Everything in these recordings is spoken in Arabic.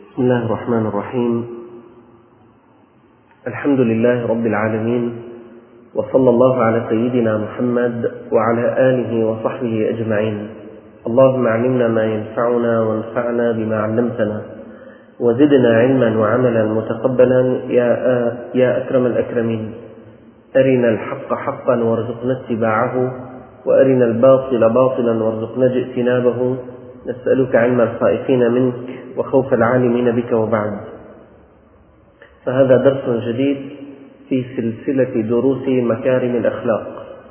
بسم الله الرحمن الرحيم. الحمد لله رب العالمين، وصلى الله على سيدنا محمد وعلى آله وصحبه أجمعين. اللهم علمنا ما ينفعنا وانفعنا بما علمتنا، وزدنا علما وعملا متقبلا يا أكرم الأكرمين. أرنا الحق حقا وارزقنا اتباعه، وأرنا الباطل باطلا وارزقنا اجتنابه. نسألك علم الخائفين منك وخوف العالمين بك، وبعد. فهذا درس جديد في سلسلة دروس مكارم الأخلاق.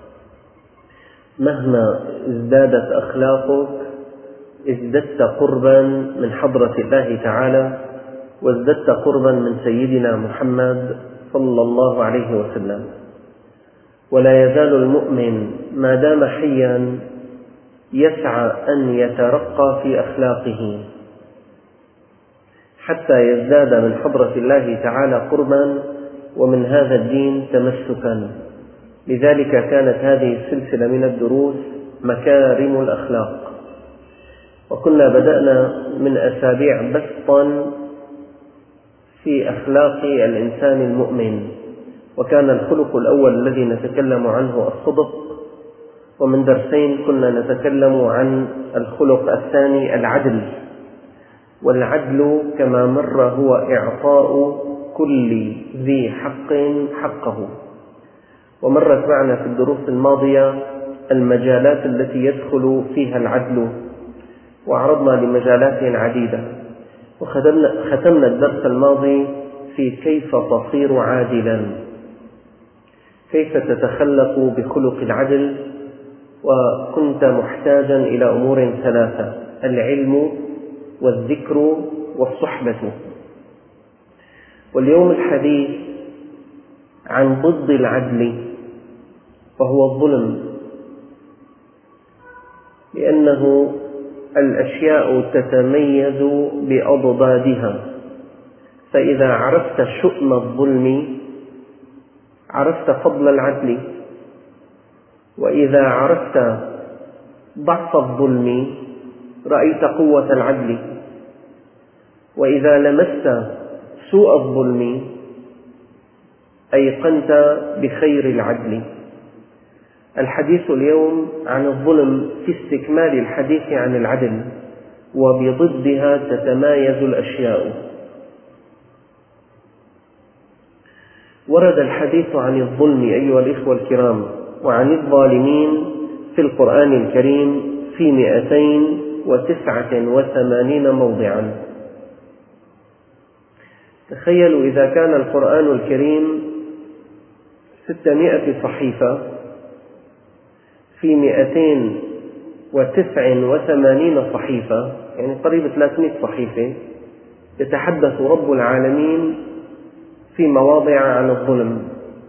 مهما ازدادت أخلاقك ازددت قربا من حضرة الله تعالى، وازددت قربا من سيدنا محمد صلى الله عليه وسلم. ولا يزال المؤمن ما دام حيا يسعى أن يترقى في أخلاقه حتى يزداد من حضرة الله تعالى قربا ومن هذا الدين تمسكا. لذلك كانت هذه السلسلة من الدروس مكارم الأخلاق، وكنا بدأنا من أسابيع بسطا في أخلاق الإنسان المؤمن، وكان الخلق الأول الذي نتكلم عنه الصدق، ومن درسين كنا نتكلم عن الخلق الثاني العدل. والعدل كما مر هو إعطاء كل ذي حق حقه. ومرت معنا في الدروس الماضية المجالات التي يدخل فيها العدل، وعرضنا لمجالات عديدة، وختمنا الدرس الماضي في كيف تصير عادلا، كيف تتخلق بخلق العدل. وكنت محتاجا إلى أمور ثلاثة: العلم والذكر والصحبة. واليوم الحديث عن ضد العدل، وهو الظلم، لأنه الأشياء تتميز بأضدادها. فإذا عرفت شؤم الظلم عرفت فضل العدل، وإذا عرفت ضعف الظلم رأيت قوة العدل، وإذا لمست سوء الظلم أيقنت بخير العدل. الحديث اليوم عن الظلم في استكمال الحديث عن العدل، وبضدها تتمايز الأشياء. ورد الحديث عن الظلم أيها الإخوة الكرام وعن الظالمين في القرآن الكريم في 289 موضعا. تخيلوا إذا كان القرآن الكريم 600 صحيفة، في 289 صحيفة، يعني قريب 300 صحيفة، يتحدث رب العالمين في مواضع عن الظلم.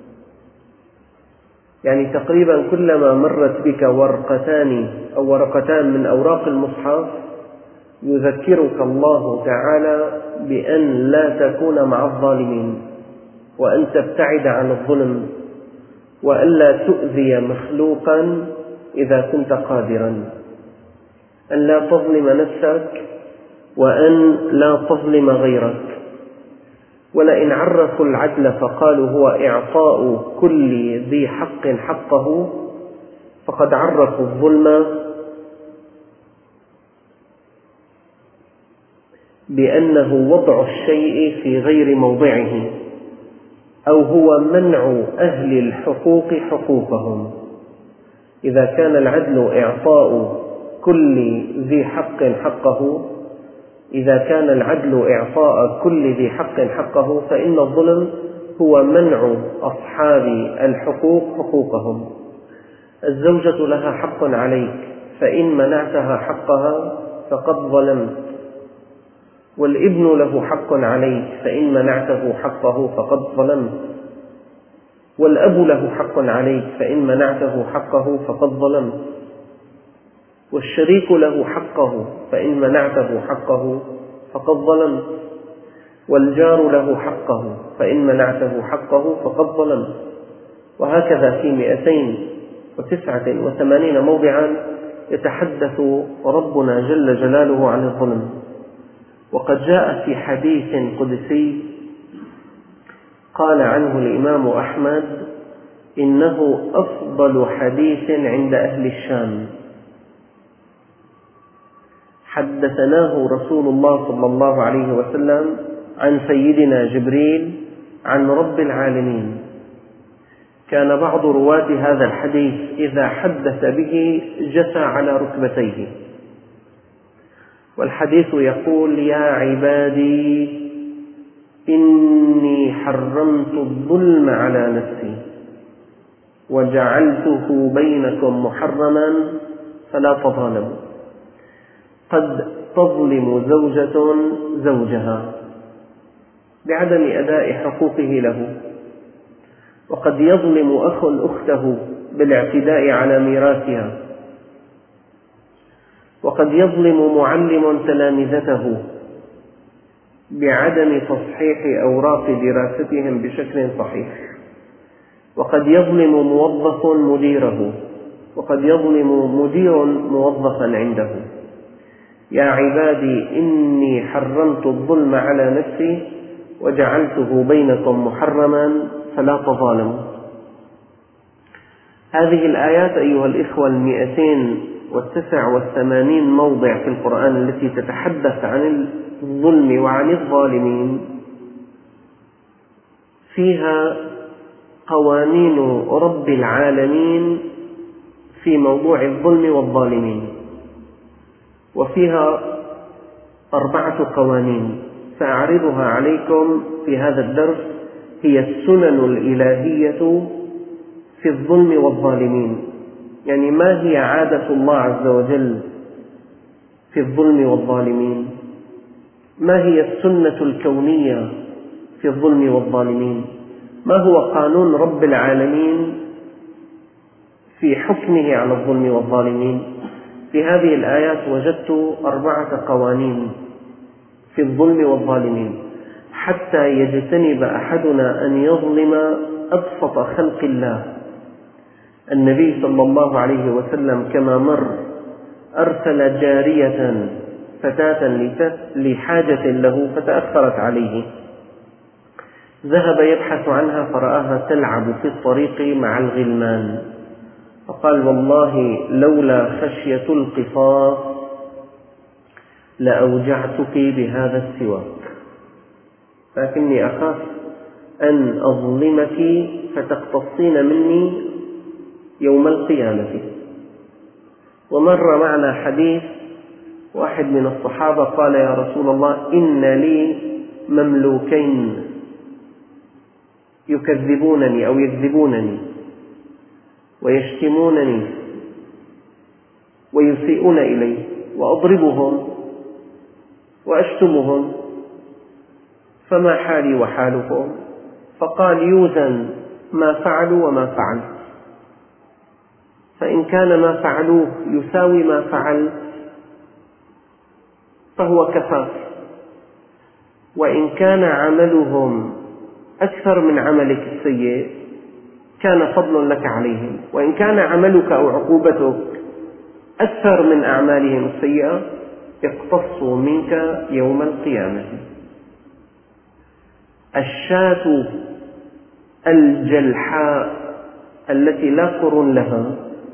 يعني تقريبا كلما مرت بك ورقتان أو ورقتان من أوراق المصحف يذكرك الله تعالى بأن لا تكون مع الظالمين، وأن تبتعد عن الظلم، وأن لا تؤذي مخلوقا إذا كنت قادرا، أن لا تظلم نفسك، وأن لا تظلم غيرك. ولئن عرفوا العدل فقالوا هو إعطاء كل ذي حق حقه، فقد عرفوا الظلم بأنه وضع الشيء في غير موضعه، أو هو منع أهل الحقوق حقوقهم. إذا كان العدل إعطاء كل ذي حق حقه، إذا كان العدل إعطاء كل ذي حق حقه، فإن الظلم هو منع أصحاب الحقوق حقوقهم. الزوجة لها حق عليك، فإن منعتها حقها فقد ظلمت. والابن له حق عليك، فإن منعته حقه فقد ظلمت. والأب له حق عليك، فإن منعته حقه فقد ظلمت. والشريك له حقه، فإن منعته حقه فقد ظلمت. والجار له حقه، فإن منعته حقه فقد ظلمت. وهكذا في 289 موضعا يتحدث ربنا جل جلاله عن الظلم. وقد جاء في حديث قدسي قال عنه الإمام أحمد: إنه أفضل حديث عند أهل الشام. حدثناه رسول الله صلى الله عليه وسلم عن سيدنا جبريل عن رب العالمين. كان بعض رواة هذا الحديث إذا حدث به جثى على ركبتيه، والحديث يقول: يا عبادي إني حرمت الظلم على نفسي وجعلته بينكم محرما فلا تظالموا. قد تظلم زوجة زوجها بعدم أداء حقوقه له، وقد يظلم أخ أخته بالاعتداء على ميراثها، وقد يظلم معلم تلامذته بعدم تصحيح أوراق دراستهم بشكل صحيح، وقد يظلم موظف مديره، وقد يظلم مدير موظفا عنده. يا عبادي إني حرمت الظلم على نفسي وجعلته بينكم محرما فلا تظالموا. هذه الآيات أيها الإخوة 289 موضع في القرآن التي تتحدث عن الظلم وعن الظالمين فيها قوانين رب العالمين في موضوع الظلم والظالمين، وفيها 4 قوانين سأعرضها عليكم في هذا الدرس. هي السنن الإلهية في الظلم والظالمين، يعني ما هي عادة الله عز وجل في الظلم والظالمين؟ ما هي السنة الكونية في الظلم والظالمين؟ ما هو قانون رب العالمين في حكمه على الظلم والظالمين؟ في هذه الآيات وجدت 4 قوانين في الظلم والظالمين، حتى يجتنب أحدنا أن يظلم أبسط خلق الله. النبي صلى الله عليه وسلم كما مر أرسل جارية فتاة لحاجة له فتأخرت عليه، ذهب يبحث عنها فرآها تلعب في الطريق مع الغلمان، فقال: والله لولا خشية القصاص لأوجعتك بهذا السواك، لكني أخاف أن أظلمك فتقتصين مني يوم القيامة. ومر معنا حديث واحد من الصحابة قال: يا رسول الله، إن لي مملوكين يكذبونني أو يكذبونني ويشتمونني ويسيئون إلي وأضربهم وأشتمهم، فما حالي وحالكم؟ فقال: يوزن ما فعلوا وما فعلت، فإن كان ما فعلوه يساوي ما فعلت فهو كفاف، وإن كان عملهم أكثر من عملك السيء كان فضل لك عليهم، وإن كان عملك أو عقوبتك أكثر من أعمالهم السيئة اقتصوا منك يوم القيامة. الشاة الجلحاء التي لا قرون لها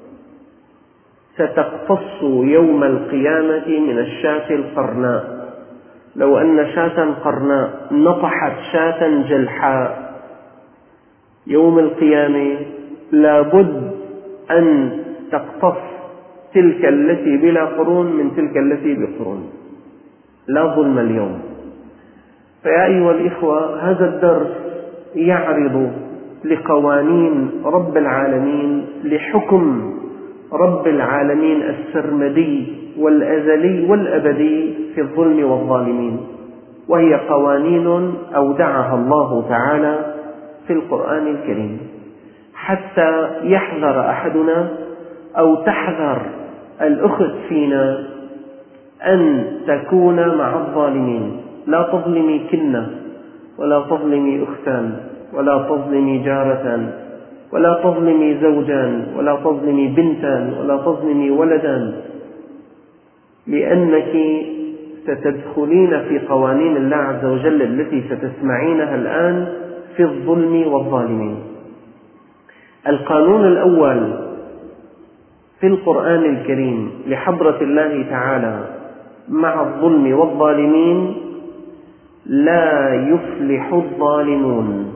ستقتص يوم القيامة من الشاة القرناء. لو أن شاة قرناء نطحت شاة جلحاء يوم القيامة لابد أن تقتص تلك التي بلا قرون من تلك التي بقرون. لا ظلم اليوم. فيا أيها الإخوة، هذا الدرس يعرض لقوانين رب العالمين، لحكم رب العالمين السرمدي والأزلي والأبدي في الظلم والظالمين، وهي قوانين أودعها الله تعالى في القرآن الكريم، حتى يحذر أحدنا أو تحذر الأخت فينا أن تكون مع الظالمين. لا تظلمي كنة، ولا تظلمي أختان، ولا تظلمي جارة، ولا تظلمي زوجان، ولا تظلمي بنتا، ولا تظلمي ولدا، لأنك ستدخلين في قوانين الله عز وجل التي ستسمعينها الآن في الظلم والظالمين. القانون الأول في القرآن الكريم لحضرة الله تعالى مع الظلم والظالمين: لا يفلح الظالمون.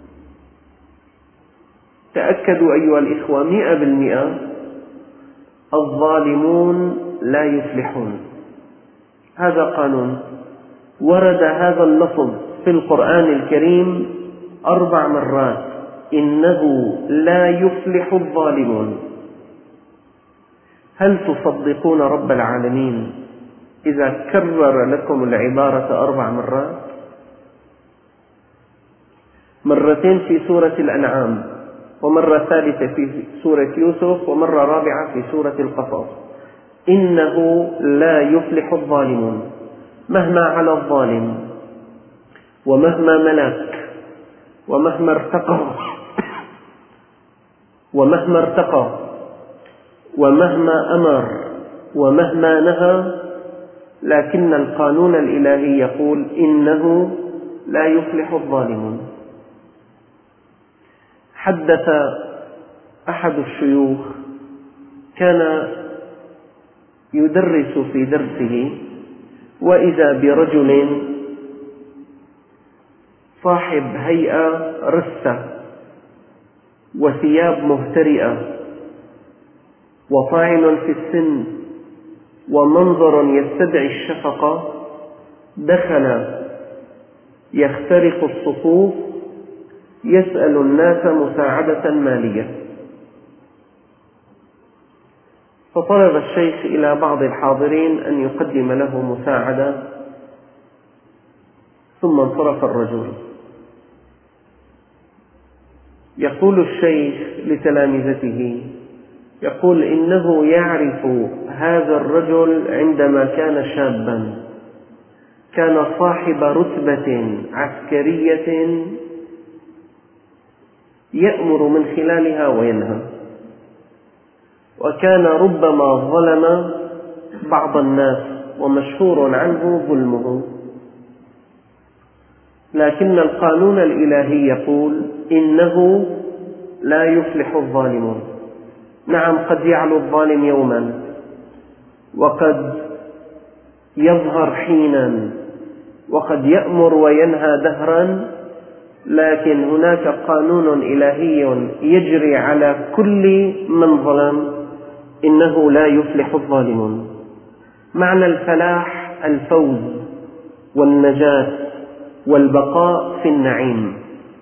تأكدوا أيها الإخوة 100%، الظالمون لا يفلحون. هذا قانون ورد هذا اللفظ في القرآن الكريم 4 مرات: إنه لا يفلح الظالمون. هل تصدقون رب العالمين إذا كرر لكم العبارة 4 مرات؟ مرتين في سورة الأنعام، ومرة ثالثة في سورة يوسف، ومرة رابعة في سورة القصص. إنه لا يفلح الظالمون. مهما على الظالم ومهما ملك ومهما ارتقى ومهما أمر ومهما نهى، لكن القانون الإلهي يقول: إنه لا يفلح الظالمون. حدث أحد الشيوخ كان يدرس في درسه، وإذا برجل صاحب هيئة رثة وثياب مهترئة وطاعن في السن ومنظر يستدعي الشفقة، دخل يخترق الصفوف يسأل الناس مساعدة مالية. فطلب الشيخ إلى بعض الحاضرين أن يقدم له مساعدة، ثم انصرف الرجل. يقول الشيخ لتلامذته، يقول: إنه يعرف هذا الرجل عندما كان شابا، كان صاحب رتبة عسكرية يأمر من خلالها وينهى، وكان ربما ظلم بعض الناس ومشهور عنه ظلمه، لكن القانون الإلهي يقول: إنه لا يفلح الظالمون. نعم، قد يعلو الظالم يوما، وقد يظهر حينا، وقد يأمر وينهى دهرا، لكن هناك قانون إلهي يجري على كل من ظلم: إنه لا يفلح الظالمون. معنى الفلاح الفوز والنجاة والبقاء في النعيم.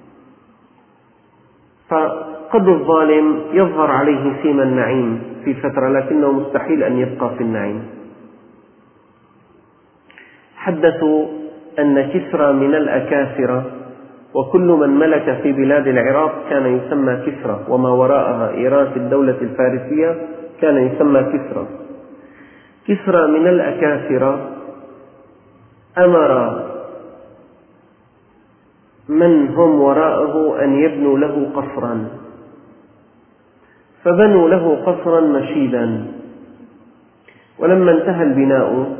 فقد الظالم يظهر عليه سيم النعيم في فترة، لكنه مستحيل أن يبقى في النعيم. حدثوا أن كسرى من الأكاسرة، وكل من ملك في بلاد العراق كان يسمى كسرى، وما وراءها إيران في الدولة الفارسية كان يسمى كسرى. كسرى من الأكاسرة أمر من هم وراءه أن يبنوا له قصرا، فبنوا له قصرا مشيدا. ولما انتهى البناء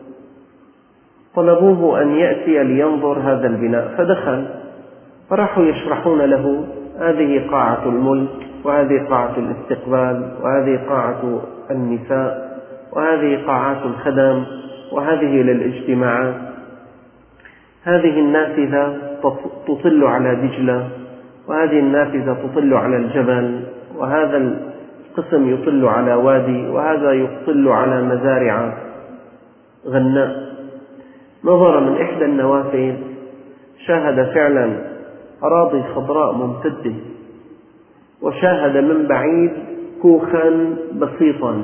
طلبوه أن يأتي لينظر هذا البناء، فدخل، فراحوا يشرحون له: هذه قاعة الملك، وهذه قاعة الاستقبال، وهذه قاعة النساء، وهذه قاعات الخدم، وهذه للاجتماعات. هذه النافذة تطل على دجلة، وهذه النافذة تطل على الجبل، وهذا القسم يطل على وادي، وهذا يطل على مزارع غناء. نظر من إحدى النوافذ، شاهد فعلا أراضي خضراء ممتدة، وشاهد من بعيد كوخا بسيطا.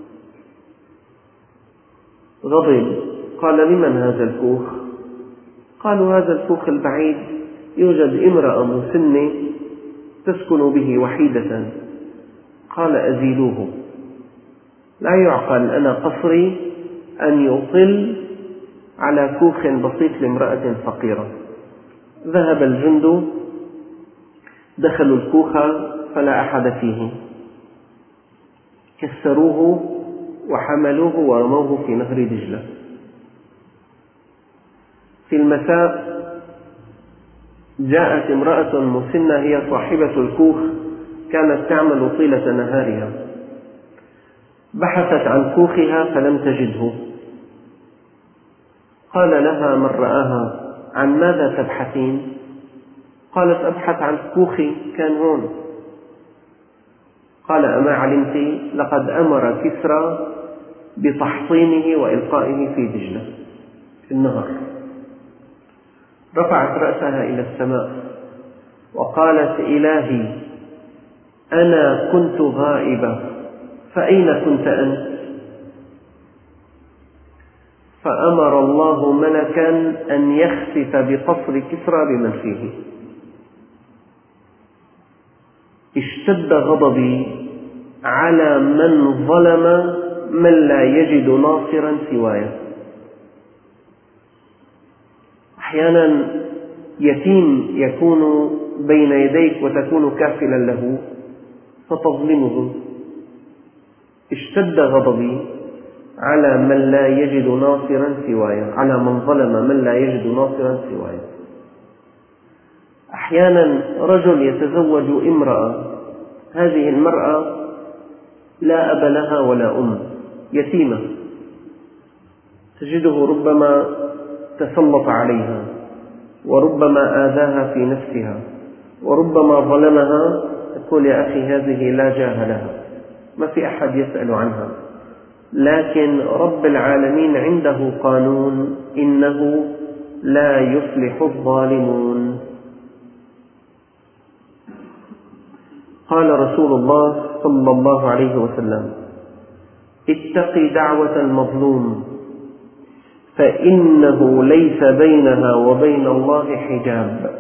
غضب، قال: لمن هذا الكوخ؟ قالوا: هذا الكوخ البعيد يوجد امرأة مسنة تسكن به وحيدة. قال: أزيلوه. لا يعقل أنا قصري أن يطل على كوخ بسيط لامرأة فقيرة. ذهب الجند، دخلوا الكوخ فلا أحد فيه، كسروه وحملوه ورموه في نهر دجلة. في المساء جاءت امرأة مسنة هي صاحبة الكوخ، كانت تعمل طيلة نهارها، بحثت عن كوخها فلم تجده. قال لها من رآها: عن ماذا تبحثين؟ قالت: أبحث عن كوخي، كان هون. قال: أما علمت لقد أمر كسرى بتحطيمه وإلقائه في دجلة في النهر. رفعت رأسها إلى السماء وقالت: إلهي، أنا كنت غائبة، فأين كنت أنت؟ فأمر الله ملكا أن يخسف بقصر كسرى بمن فيه. اشتد غضبي على من ظلم من لا يجد ناصرا سواي. أحيانا يتيم يكون بين يديك وتكون كافلا له فتظلمه. اشتد غضبي على من لا يجد ناصرا سواي، على من ظلم من لا يجد ناصرا سواي. أحيانا رجل يتزوج امرأة، هذه المرأة لا أب لها ولا أم، يتيمة، تجده ربما تسلط عليها، وربما آذاها في نفسها، وربما ظلمها. تقول: يا أخي، هذه لا جاه لها، ما في أحد يسأل عنها. لكن رب العالمين عنده قانون: إنه لا يفلح الظالمون. قال رسول الله صلى الله عليه وسلم: اتق دعوة المظلوم، فإنه ليس بينها وبين الله حجاب.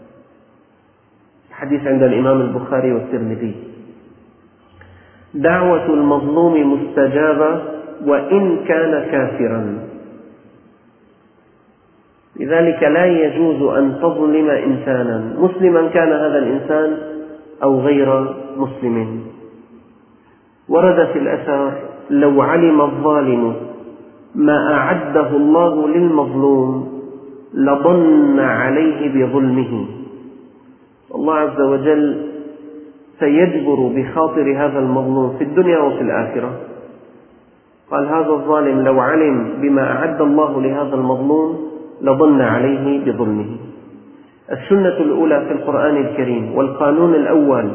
حديث عند الإمام البخاري والترمذي. دعوة المظلوم مستجابة وإن كان كافرا، لذلك لا يجوز أن تظلم إنسانا، مسلما كان هذا الإنسان أو غير مسلم. ورد في الأثر: لو علم الظالم ما أعده الله للمظلوم لضن عليه بظلمه. الله عز وجل سيجبر بخاطر هذا المظلوم في الدنيا وفي الآخرة. قال: هذا الظالم لو علم بما أعد الله لهذا المظلوم لضن عليه بظلمه. السنة الأولى في القرآن الكريم والقانون الأول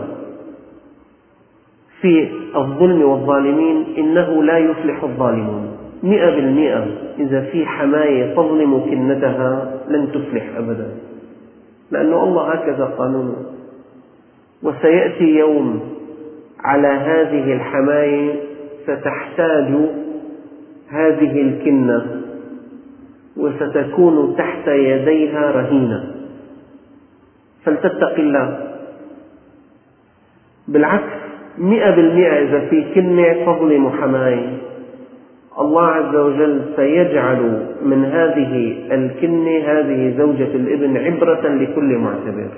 في الظلم والظالمين: إنه لا يفلح الظالمون. 100% إذا في حماية تظلم كنتها لن تفلح أبدا، لأن الله هكذا قانونه. وسيأتي يوم على هذه الحماية ستحتاج هذه الكنة وستكون تحت يديها رهينة، فلتتق الله. بالعكس، 100% إذا في كنة تظلم حماية، الله عز وجل سيجعل من هذه الكنة، هذه زوجة الابن، عبرة لكل معتبر.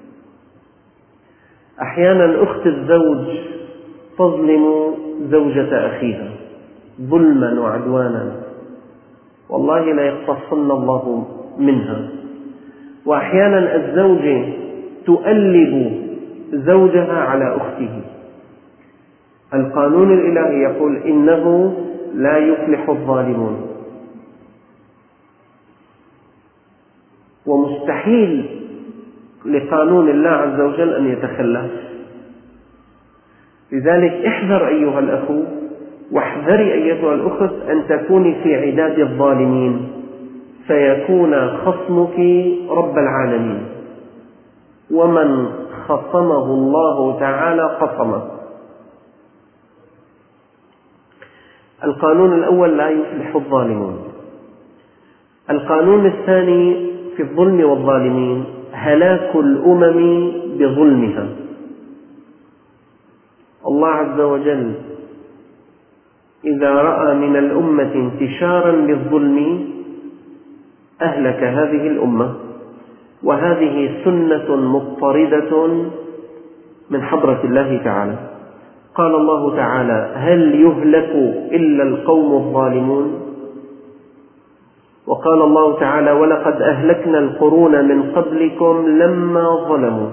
أحيانا أخت الزوج تظلم زوجة أخيها ظلما وعدوانا، والله لا يقتصن الله منها. وأحيانا الزوجة تؤلب زوجها على أخته. القانون الإلهي يقول: إنه لا يفلح الظالمون. ومستحيل لقانون الله عز وجل أن يتخلف. لذلك احذر أيها الأخ، واحذري أيتها الأخت أن تكوني في عداد الظالمين، فيكون خصمك رب العالمين، ومن خصمه الله تعالى قصمه. القانون الأول: لا يفلح الظالمون. القانون الثاني في الظلم والظالمين: هلاك الأمم بظلمها. الله عز وجل إذا رأى من الأمة انتشارا للظلم أهلك هذه الأمة، وهذه سنة مضطردة من حضرة الله تعالى. قال الله تعالى: هل يهلك إلا القوم الظالمون؟ وقال الله تعالى: ولقد أهلكنا القرون من قبلكم لما ظلموا،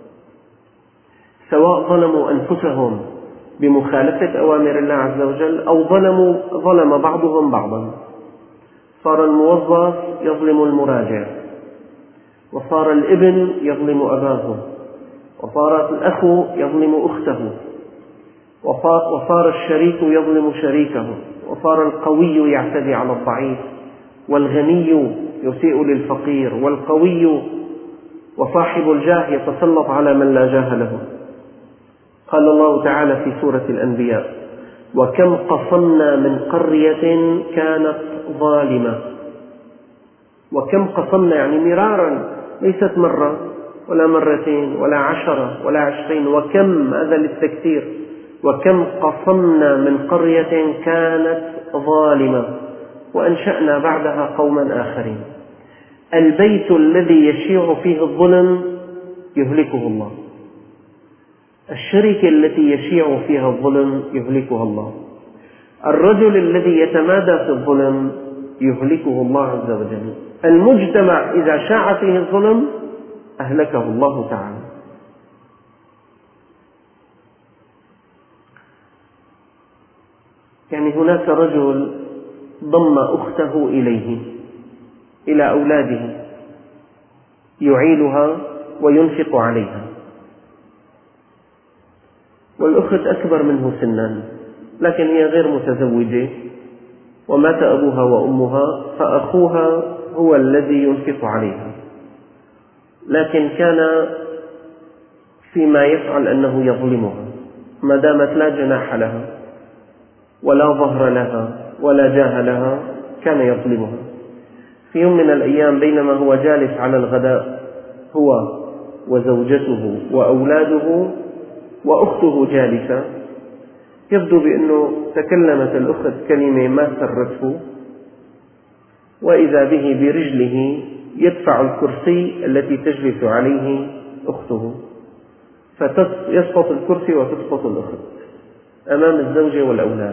سواء ظلموا أنفسهم بمخالفة أوامر الله عز وجل أو ظلم بعضهم بعضا. صار الموظف يظلم المراجع، وصار الابن يظلم أباه، وصار الأخ يظلم أخته، وصار الشريك يظلم شريكه، وصار القوي يعتدي على الضعيف، والغني يسيء للفقير، والقوي وصاحب الجاه يتسلط على من لا جاه له. قال الله تعالى في سورة الأنبياء: وكم قصمنا من قرية كانت ظالمة. وكم قصمنا يعني مرارا، ليست مرة ولا مرتين ولا 10 ولا 20، وكم هذا للتكثير. وكم قصمنا من قرية كانت ظالمة وأنشأنا بعدها قوما آخرين. البيت الذي يشيع فيه الظلم يهلكه الله، الشركة التي يشيع فيها الظلم يهلكها الله، الرجل الذي يتمادى في الظلم يهلكه الله عز وجل، المجتمع إذا شاع فيه الظلم أهلكه الله تعالى. يعني هناك رجل ضم أخته إلى أولاده، يعيلها وينفق عليها، والأخت أكبر منه سنا، لكن هي غير متزوجة، ومات أبوها وأمها، فأخوها هو الذي ينفق عليها، لكن كان فيما يفعل أنه يظلمها ما دامت لا جناح لها ولا ظهر لها ولا جاه لها، كان يظلمها. في يوم من الأيام بينما هو جالس على الغداء هو وزوجته وأولاده وأخته جالسة، يبدو بأنه تكلمت الأخت كلمة ما سرته، وإذا به برجله يدفع الكرسي التي تجلس عليه أخته، فيسقط الكرسي وتسقط الأخت أمام الزوجة والأولاد.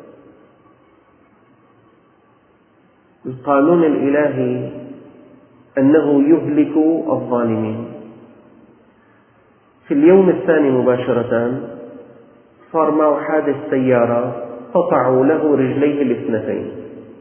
القانون الإلهي أنه يهلك الظالمين. في اليوم الثاني مباشرة صار معه حادث سيارة، قطعوا له رجليه الاثنتين.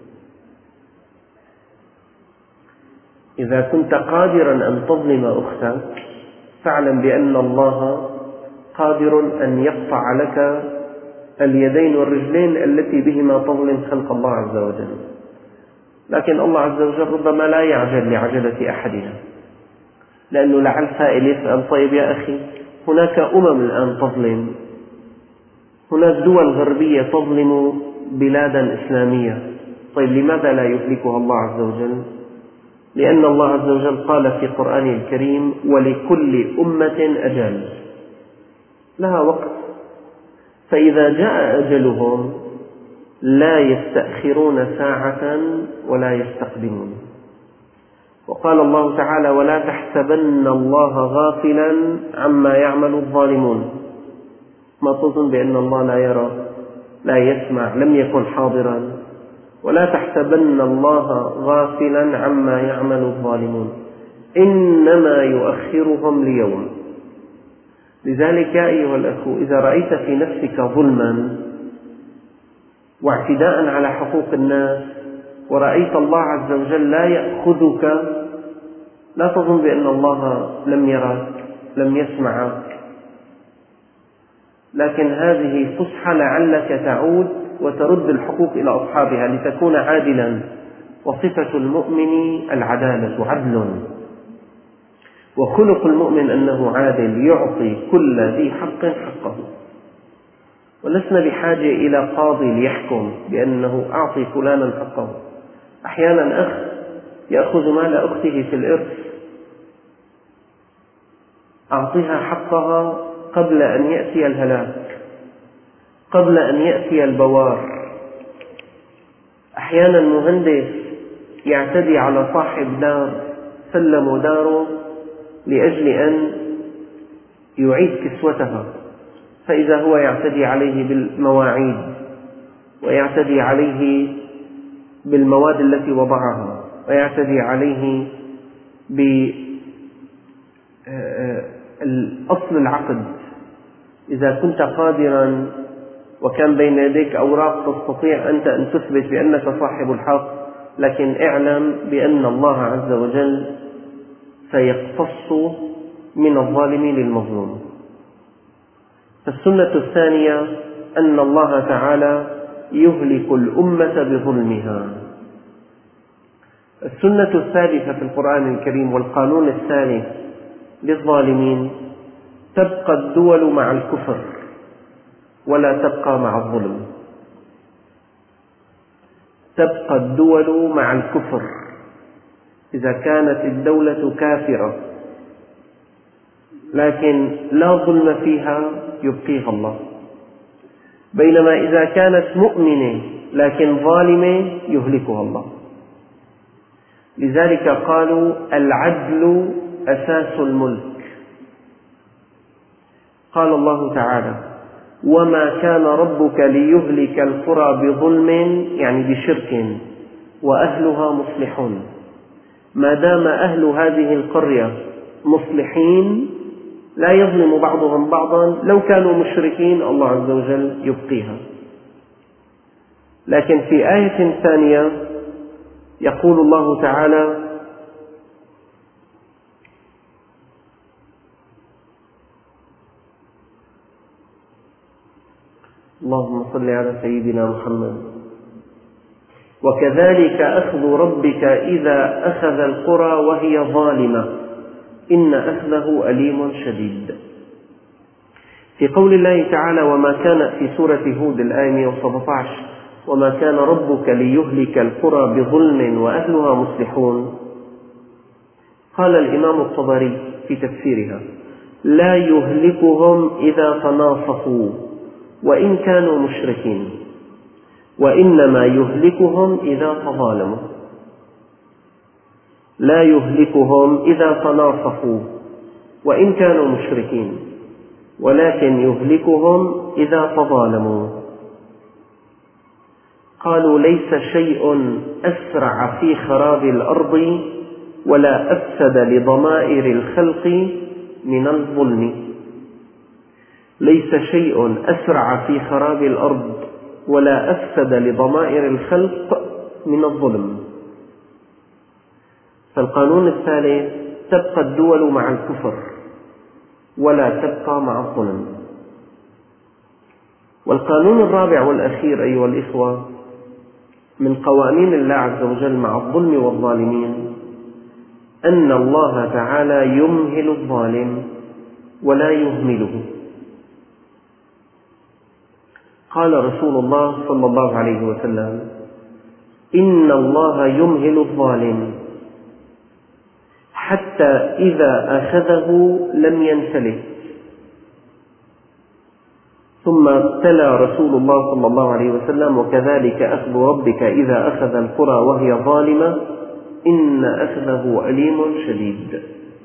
إذا كنت قادرا أن تظلم أختك فاعلم بأن الله قادر أن يقطع لك اليدين والرجلين التي بهما تظلم خلق الله عز وجل. لكن الله عز وجل ربما لا يعجل لعجلة أحدنا، لأنه لعل سائل يسأل: طيب يا أخي، هناك الآن تظلم، هناك دول غربية تظلم بلادا إسلامية، طيب لماذا لا يهلكها الله عز وجل؟ لأن الله عز وجل قال في قرآنه الكريم: ولكل أمة أجل، لها وقت، فإذا جاء أجلهم لا يستأخرون ساعة ولا يستقدمون. وقال الله تعالى: ولا تحسبن الله غافلا عما يعمل الظالمون. ما تظن بأن الله لا يرى، لا يسمع، لم يكن حاضرا. ولا تحسبن الله غافلا عما يعمل الظالمون، إنما يؤخرهم ليوم. لذلك يا أيها الأخ، إذا رأيت في نفسك ظلما واعتداء على حقوق الناس، ورأيت الله عز وجل لا يأخذك، لا تظن بأن الله لم يراك، لم يسمعك، لكن هذه فسحة لعلك تعود وترد الحقوق إلى أصحابها لتكون عادلا. وصفة المؤمن العدالة، عدل، وخلق المؤمن أنه عادل، يعطي كل ذي حق حقه. ولسنا بحاجة إلى قاضي ليحكم بأنه أعطي فلانا حقه. أحيانا أخ يأخذ مال أخته في الإرث، أعطيها حقها قبل أن يأتي الهلاك، قبل أن يأتي البوار. أحيانا مهندس يعتدي على صاحب دار، سلم داره لأجل أن يعيد كسوتها، فإذا هو يعتدي عليه بالمواعيد ويعتدي عليه بالمواد التي وضعها ويعتدي عليه بأصل العقد. إذا كنت قادرا وكان بين يديك أوراق تستطيع أنت أن تثبت بأنك صاحب الحق، لكن اعلم بأن الله عز وجل سيقتص من الظالم للمظلوم. السنة الثانية أن الله تعالى يهلك الأمة بظلمها. السنة الثالثة في القرآن الكريم والقانون الثالث للظالمين: تبقى الدول مع الكفر ولا تبقى مع الظلم. تبقى الدول مع الكفر إذا كانت الدولة كافرة لكن لا ظلم فيها يبقيها الله، بينما إذا كانت مؤمنة لكن ظالمة يهلكها الله. لذلك قالوا العدل أساس الملك. قال الله تعالى: وما كان ربك ليهلك القرى بظلم، يعني بشرك، وأهلها مصلحون. ما دام أهل هذه القرية مصلحين لا يظلم بعضهم بعضا، لو كانوا مشركين الله عز وجل يبقيها. لكن في آية ثانية يقول الله تعالى: اللهم صل على سيدنا محمد: وكذلك أخذ ربك إذا أخذ القرى وهي ظالمة إن أخذه أليم شديد. في قول الله تعالى: وما كان في سورة هود الآية 117: وما كان ربك ليهلك القرى بظلم وأهلها مصلحون، قال الإمام الطبري في تفسيرها: لا يهلكهم إذا تناصفوا وإن كانوا مشركين، وإنما يهلكهم إذا تظالموا. لا يهلكهم إذا تناصفوا وإن كانوا مشركين، ولكن يهلكهم إذا تظالموا. قالوا: ليس شيء أسرع في خراب الأرض ولا أفسد لضمائر الخلق من الظلم. ليس شيء أسرع في خراب الأرض ولا أفسد لضمائر الخلق من الظلم. فالقانون الثالث: تبقى الدول مع الكفر ولا تبقى مع الظلم. والقانون الرابع والأخير أيها الإخوة من قوانين الله عز وجل مع الظلم والظالمين: أن الله تعالى يمهل الظالم ولا يهمله. قال رسول الله صلى الله عليه وسلم: إن الله يمهل الظالم حتى إذا أخذه لم ينفلت. ثم تلا رسول الله صلى الله عليه وسلم: وكذلك أخذ ربك إذا أخذ القرى وهي ظالمة إن أخذه أليم شديد.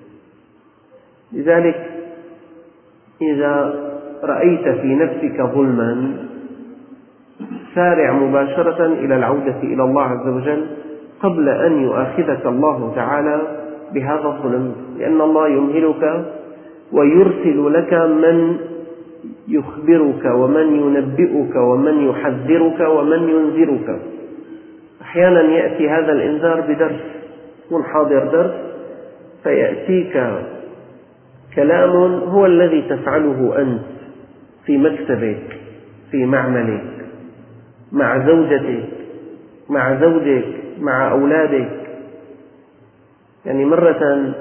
لذلك إذا رأيت في نفسك ظلما سارع مباشرة إلى العودة إلى الله عز وجل قبل أن يؤاخذك الله تعالى بهذا الظلم، لأن الله يمهلك ويرسل لك من يخبرك ومن ينبئك ومن يحذرك ومن ينذرك. أحيانا يأتي هذا الإنذار بدرس، تكون حاضر درس فيأتيك كلام هو الذي تفعله أنت في مكتبك، في معملك، مع زوجتك، مع زوجك، مع أولادك. يعني مرة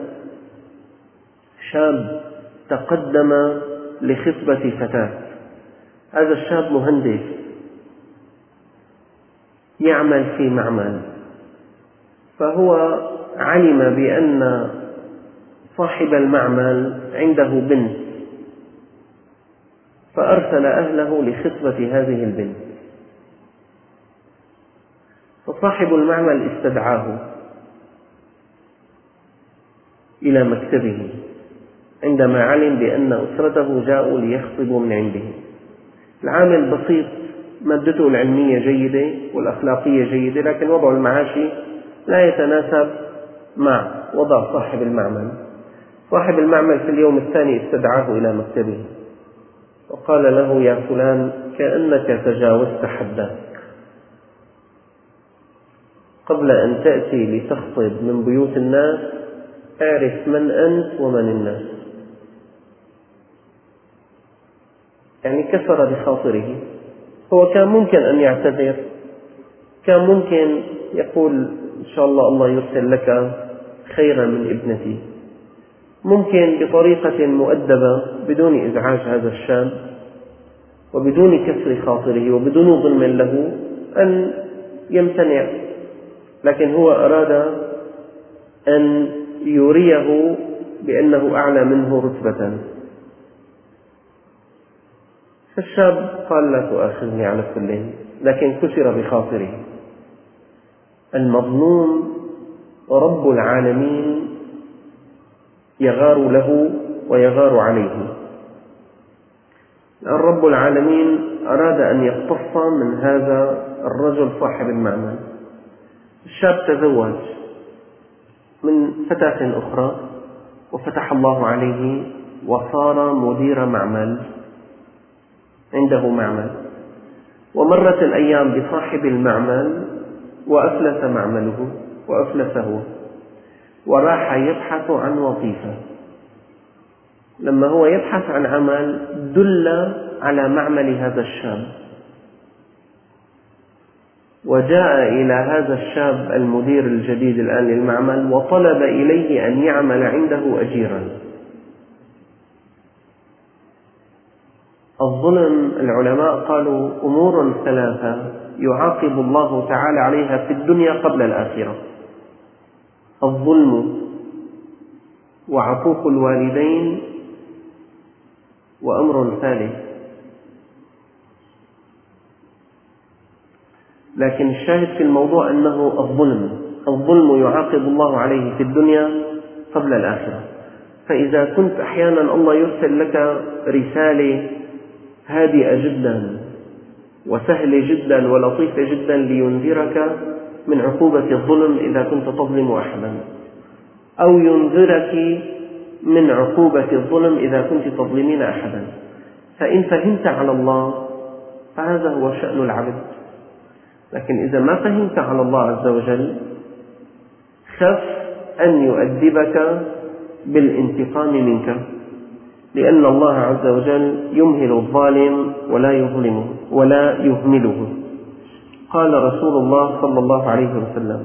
شاب تقدم لخطبة فتاة، هذا الشاب مهندس يعمل في معمل، فهو علم بأن صاحب المعمل عنده بنت، فأرسل أهله لخطبة هذه البنت. فصاحب المعمل استدعاه إلى مكتبه عندما علم بأن أسرته جاءوا ليخطبوا من عنده. العامل بسيط مادته العلمية جيدة والأخلاقية جيدة، لكن وضعه المعاشي لا يتناسب مع وضع صاحب المعمل. صاحب المعمل في اليوم الثاني استدعاه إلى مكتبه وقال له: يا فلان، كأنك تجاوزت حدك. قبل أن تأتي لتخطب من بيوت الناس اعرف من أنت ومن الناس. يعني كسر بخاطره. هو كان ممكن أن يعتذر، كان ممكن يقول: إن شاء الله يرسل لك خيرا من ابنتي، ممكن بطريقة مؤدبة بدون إزعاج هذا الشاب وبدون كسر خاطره وبدون ظلم له أن يمتنع، لكن هو أراد أن يريه بأنه أعلى منه رتبة. فالشاب قال: لا تؤاخذني على كل، لكن كسر بخاطره. المظلوم رب العالمين يغار له ويغار عليه. رب العالمين أراد أن يقتص من هذا الرجل صاحب المعمل. الشاب تزوج من فتاة أخرى وفتح الله عليه وصار مدير معمل، عنده معمل. ومرت الأيام بصاحب المعمل وأفلس معمله وأفلس هو، وراح يبحث عن وظيفة. لما هو يبحث عن عمل دل على معمل هذا الشاب، وجاء إلى هذا الشاب المدير الجديد الآن للمعمل وطلب إليه أن يعمل عنده أجيرا. الظلم، العلماء قالوا أمور ثلاثة يعاقب الله تعالى عليها في الدنيا قبل الآخرة: الظلم، وعقوق الوالدين، وأمر ثالث. لكن الشاهد في الموضوع أنه الظلم يعاقب الله عليه في الدنيا قبل الآخرة. فإذا كنت أحيانا الله يرسل لك رسالة هادئة جدا وسهلة جدا ولطيفة جدا لينذرك من عقوبة الظلم إذا كنت تظلم أحدا، أو ينذرك من عقوبة الظلم إذا كنت تظلمين أحدا، فإن فهمت على الله فهذا هو شأن العبد. لكن إذا ما فهمت على الله عز وجل خف أن يؤدبك بالانتقام منك، لأن الله عز وجل يمهل الظالم ولا يظلمه ولا يهمله. قال رسول الله صلى الله عليه وسلم: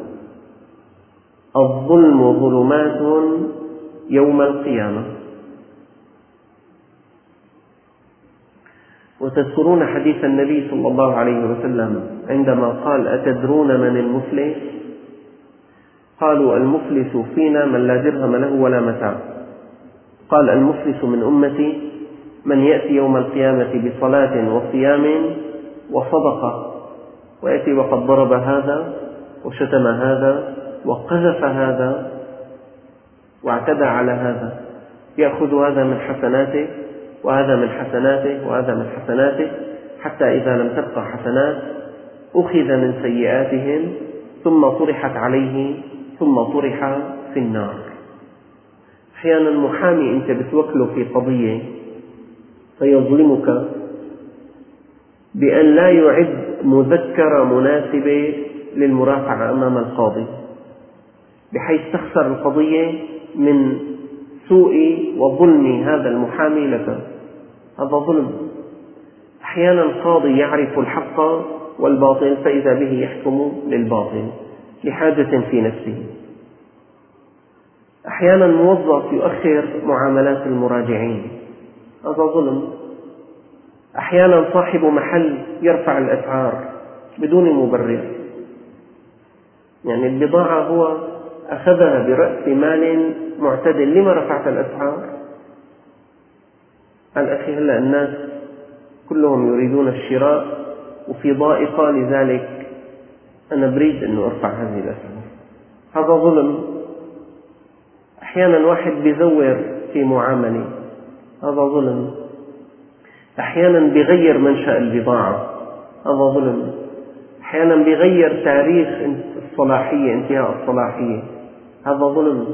الظلم ظلمات يوم القيامة. وتذكرون حديث النبي صلى الله عليه وسلم عندما قال: أتدرون من المفلس؟ قالوا: المفلس فينا من لا درهم له ولا متاع. قال: المفلس من أمتي من يأتي يوم القيامة بصلاة وصيام وصدقة، ويأتي وقد ضرب هذا وشتم هذا وقذف هذا واعتدى على هذا، يأخذ هذا من حسناته وهذا من حسناته وهذا من حسناته، حتى إذا لم تبقى حسنات أخذ من سيئاتهم ثم طرحت عليه ثم طرح في النار. أحيانا محامي أنت بتوكله في قضية فيظلمك بأن لا يعد مذكرة مناسبة للمرافعة أمام القاضي، بحيث تخسر القضية من سوء وظلم هذا المحامي لك. هذا ظلم. أحيانا القاضي يعرف الحق والباطل فإذا به يحكم للباطل لحاجة في نفسه. أحيانا موظف يؤخر معاملات المراجعين، هذا ظلم. أحيانا صاحب محل يرفع الأسعار بدون مبرر، يعني البضاعة هو أخذها برأس مال معتدل، لما رفعت الأسعار؟ قال: أخي هلأ الناس كلهم يريدون الشراء وفي ضائقة، لذلك أنا بريد أن أرفع هذه الأسعار. هذا ظلم. أحيانا واحد بيزور في معاملة، هذا ظلم. أحيانا بيغير منشأ البضاعة، هذا ظلم. أحيانا بيغير تاريخ الصلاحية، انتهاء الصلاحية، هذا ظلم.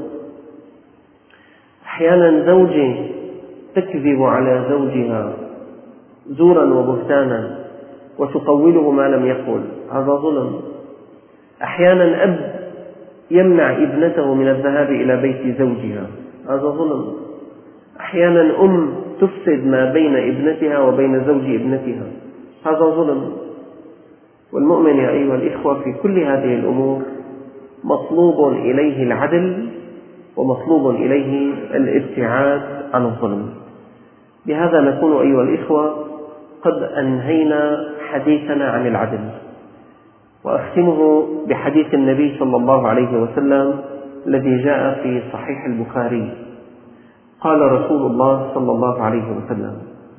أحيانا زوجة تكذب على زوجها زورا وبهتانا وتقوله ما لم يقل، هذا ظلم. أحيانا أب يمنع ابنته من الذهاب إلى بيت زوجها، هذا ظلم. أحيانا أم تفسد ما بين ابنتها وبين زوج ابنتها، هذا ظلم. والمؤمن يا أيها الإخوة في كل هذه الأمور مطلوب إليه العدل ومطلوب إليه الابتعاد عن الظلم. بهذا نكون أيها الإخوة قد أنهينا حديثنا عن العدل، وأختمه بحديث النبي صلى الله عليه وسلم الذي جاء في صحيح البخاري. قال رسول الله صلى الله عليه وسلم: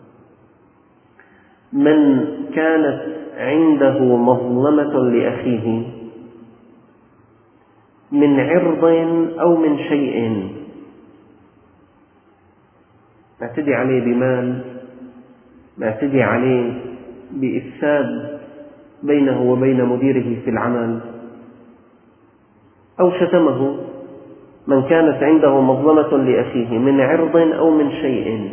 من كانت عنده مظلمة لأخيه من عرض أو من شيء، معتدي عليه بمال، معتدي عليه بإفساد بينه وبين مديره في العمل، أو شتمه، من كانت عنده مظلمة لأخيه من عرض أو من شيء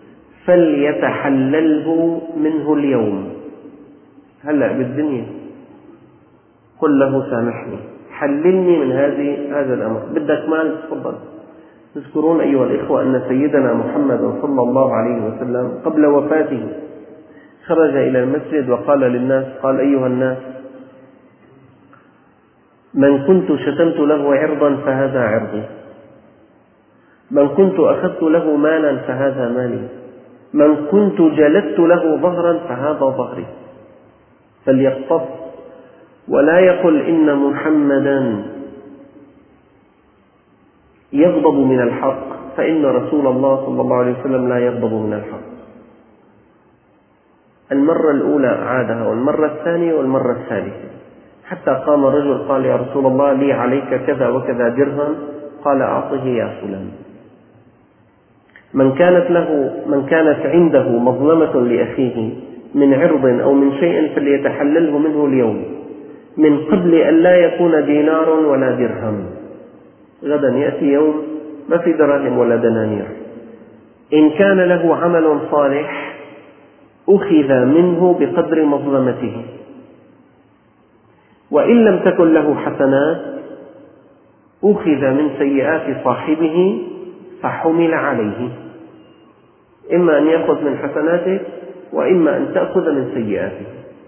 فليتحلله منه اليوم. هلأ بالدنيا قل له: سامحني، حللني من هذا الأمر. بدك مال؟ تفضل. تذكرون أيها الإخوة أن سيدنا محمد صلى الله عليه وسلم قبل وفاته خرج إلى المسجد وقال للناس، قال: أيها الناس، من كنت شتمت له عرضا فهذا عرضي، من كنت أخذت له مالا فهذا مالي، من كنت جلدت له ظهرا فهذا ظهري، فليقتص ولا يقل إن محمدا يغضب من الحق، فإن رسول الله صلى الله عليه وسلم لا يغضب من الحق. المرة الأولى عادها، والمرة الثانية والمرة الثالثة، حتى قام رجل قال: يا رسول الله، لي عليك كذا وكذا درهم. قال: أعطه يا فلان. من كانت عنده مظلمة لأخيه من عرض أو من شيء فليتحلله منه اليوم، من قبل أن لا يكون دينار ولا درهم. غدا يأتي يوم ما في دراهم ولا دنانير. إن كان له عمل صالح أخذ منه بقدر مظلمته، وإن لم تكن له حسنات أخذ من سيئات صاحبه فحمل عليه، إما أن يأخذ من حسناته وإما أن تأخذ من سيئاته.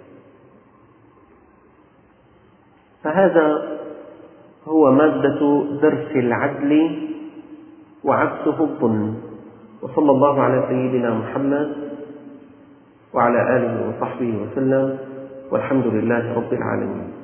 فهذا هو مادة درس العدل وعكسه الظلم. وصلى الله على سيدنا محمد وعلى آله وصحبه وسلم، والحمد لله رب العالمين.